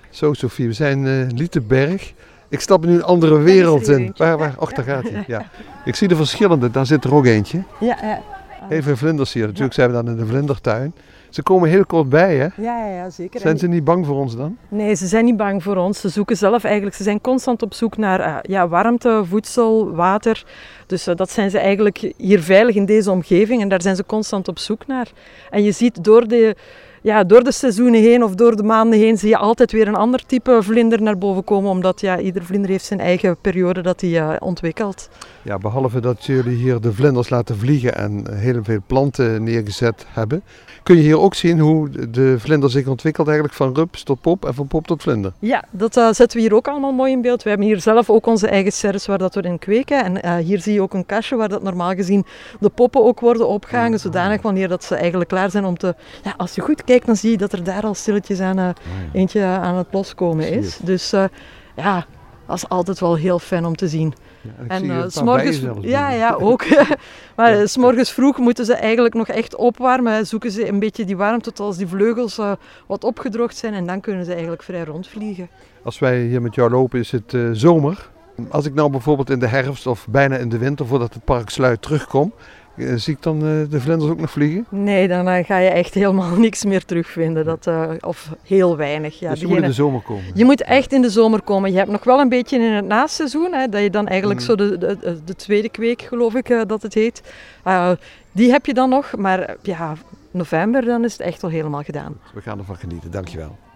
Zo Sophie, we zijn Lietenberg. Ik stap nu een andere wereld in. Waar? Och, daar gaat hij. Ja. Ik zie de verschillende, daar zit er ook eentje. Ja. Heel veel vlinders hier. Natuurlijk zijn we dan in de vlindertuin. Ze komen heel kort bij, hè? Ja, zeker. Zijn ze niet bang voor ons dan? Nee, ze zijn niet bang voor ons. Ze zoeken zelf eigenlijk, ze zijn constant op zoek naar warmte, voedsel, water. Dus dat zijn ze eigenlijk hier veilig in deze omgeving en daar zijn ze constant op zoek naar. En je ziet door de seizoenen heen of door de maanden heen zie je altijd weer een ander type vlinder naar boven komen, omdat ieder vlinder heeft zijn eigen periode dat hij ontwikkelt. Ja, behalve dat jullie hier de vlinders laten vliegen en heel veel planten neergezet hebben, kun je hier ook zien hoe de vlinder zich ontwikkelt eigenlijk van rups tot pop en van pop tot vlinder. Ja, dat zetten we hier ook allemaal mooi in beeld. We hebben hier zelf ook onze eigen serres waar dat we in kweken. En hier zie je ook een kastje waar dat normaal gezien de poppen ook worden opgehangen, zodanig wanneer dat ze eigenlijk klaar zijn om te... Ja, als je goed kijkt, dan zie je dat er daar al stilletjes eentje aan het loskomen is. Dus dat is altijd wel heel fijn om te zien. Ja, en 's morgens, ook. Maar 's morgens vroeg moeten ze eigenlijk nog echt opwarmen. Zoeken ze een beetje die warmte tot als die vleugels wat opgedroogd zijn en dan kunnen ze eigenlijk vrij rondvliegen. Als wij hier met jou lopen is het zomer. Als ik nou bijvoorbeeld in de herfst of bijna in de winter voordat het park sluit terugkom, zie ik dan de vlinders ook nog vliegen? Nee, dan ga je echt helemaal niks meer terugvinden. Of heel weinig. Ja, dus je moet in de zomer komen? Je moet echt in de zomer komen. Je hebt nog wel een beetje in het naseizoen, dat je dan eigenlijk zo de tweede kweek, geloof ik dat het heet. Die heb je dan nog, maar november dan is het echt al helemaal gedaan. We gaan ervan genieten, dankjewel.